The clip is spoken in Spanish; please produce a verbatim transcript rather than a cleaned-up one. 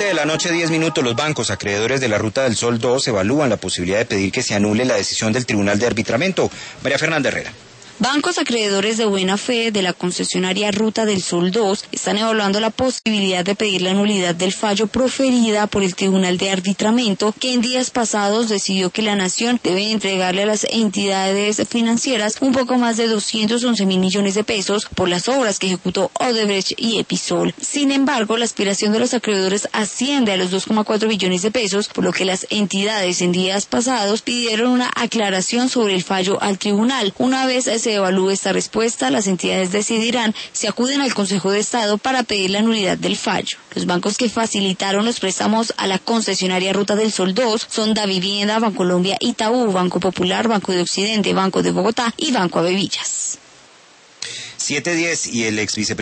De la noche, diez minutos, los bancos acreedores de la Ruta del Sol dos evalúan la posibilidad de pedir que se anule la decisión del Tribunal de Arbitramiento. María Fernanda Herrera. Bancos acreedores de buena fe de la concesionaria Ruta del Sol dos están evaluando la posibilidad de pedir la nulidad del fallo proferida por el Tribunal de Arbitramiento, que en días pasados decidió que la Nación debe entregarle a las entidades financieras un poco más de doscientos once mil millones de pesos por las obras que ejecutó Odebrecht y Episol. Sin embargo, la aspiración de los acreedores asciende a los dos coma cuatro billones de pesos, por lo que las entidades en días pasados pidieron una aclaración sobre el fallo al tribunal. Una vez se evalúe esta respuesta, las entidades decidirán si acuden al Consejo de Estado para pedir la nulidad del fallo. Los bancos que facilitaron los préstamos a la concesionaria Ruta del Sol dos son Davivienda, Bancolombia, Itaú, Banco Popular, Banco de Occidente, Banco de Bogotá y Banco Avevillas. siete diez y el ex vicepresidente